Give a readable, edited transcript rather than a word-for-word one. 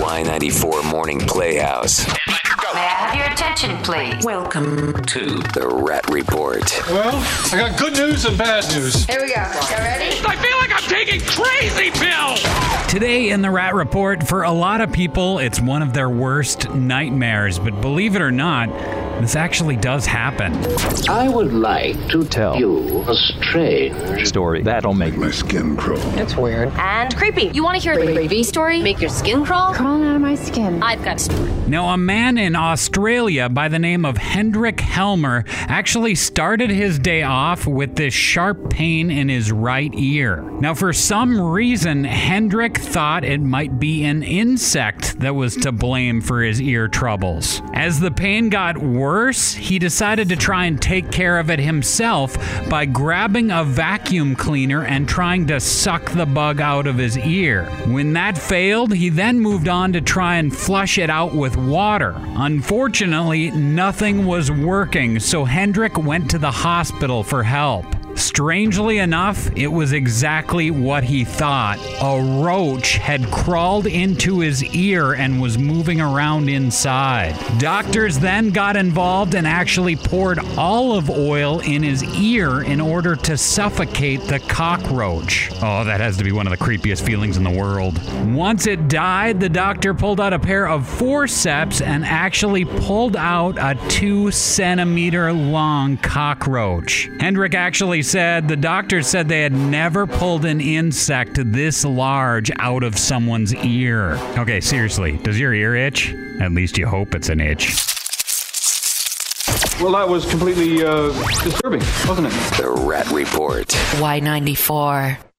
Y94 Morning Playhouse. May I have your attention, please? Welcome to the Rat Report. Well, I got good news and bad news. Here we go. You ready? I feel like I'm taking crazy pills! Today in the Rat Report, for a lot of people, it's one of their worst nightmares. But believe it or not, this actually does happen. I would like to tell you a strange story that'll make my skin crawl. It's weird. And creepy. You want to hear a creepy story? Make your skin crawl? Crawling out of my skin. I've got a story. Now, a man in Australia by the name of Hendrik Helmer actually started his day off with this sharp pain in his right ear. Now, for some reason, Hendrik thought it might be an insect that was to blame for his ear troubles. As the pain got worse, he decided to try and take care of it himself by grabbing a vacuum cleaner and trying to suck the bug out of his ear. When that failed, he then moved on to try and flush it out with water. Unfortunately, nothing was working, so Hendrik went to the hospital for help. Strangely enough, it was exactly what he thought. A roach had crawled into his ear and was moving around inside. Doctors then got involved and actually poured olive oil in his ear in order to suffocate the cockroach. Oh, that has to be one of the creepiest feelings in the world. Once it died, the doctor pulled out a pair of forceps and actually pulled out a 2-centimeter long cockroach. Hendrik actually said the doctor said they had never pulled an insect this large out of someone's ear. Okay, seriously, does your ear itch? At least you hope it's an itch. Well, that was completely disturbing, wasn't it? The Rat Report. Y94.